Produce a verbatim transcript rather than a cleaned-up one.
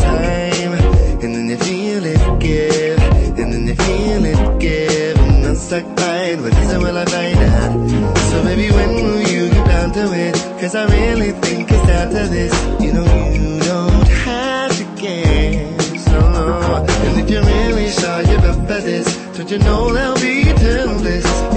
time, and then you feel it give, and then you feel it give, and I'm stuck by it. What reason will I find out? So baby, when will you get down to it? Cause I really think it's after this. You know you don't have to guess, no. And if you're really sure you're up for this, don't you know there'll be eternal bliss?